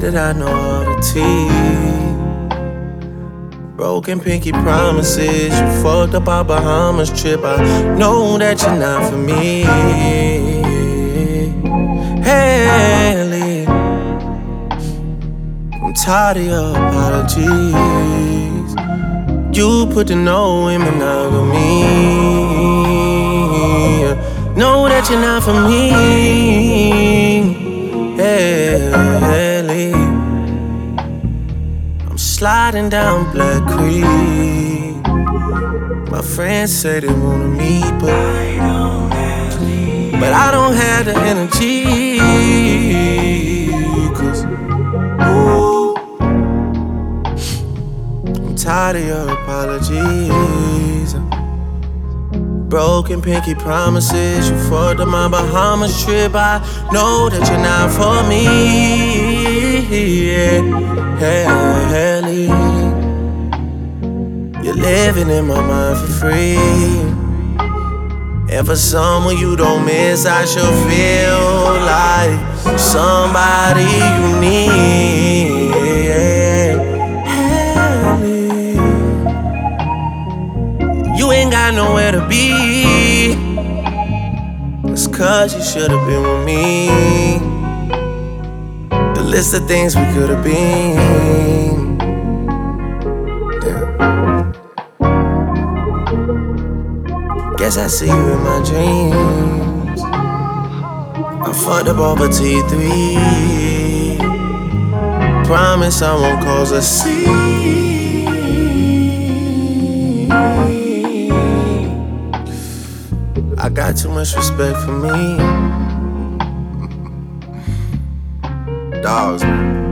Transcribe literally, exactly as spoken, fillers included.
that I know all the tea. Broken pinky promises. You fucked up our Bahamas trip. I know that you're not for me. Haley, I'm tired of your apologies. You put the no in monogamy. Know that you're not for me. Haley, I'm sliding down Black Creek. My friends say they wanna meet, but I don't have the, but I don't have the energy. Cause ooh, I'm tired of your apologies. Broken pinky promises. You fucked up my Bahamas trip. I know that you're not for me. Yeah. Haley, you're living in my mind for free. And for someone you don't miss, I should feel like somebody you need. Haley, you ain't got nowhere to be. It's cause you should've been with me. The list of things we could've been. Damn. Guess I see you in my dreams. I fucked up over T three. Promise I won't cause a scene. I got too much respect for me. Dogs, man.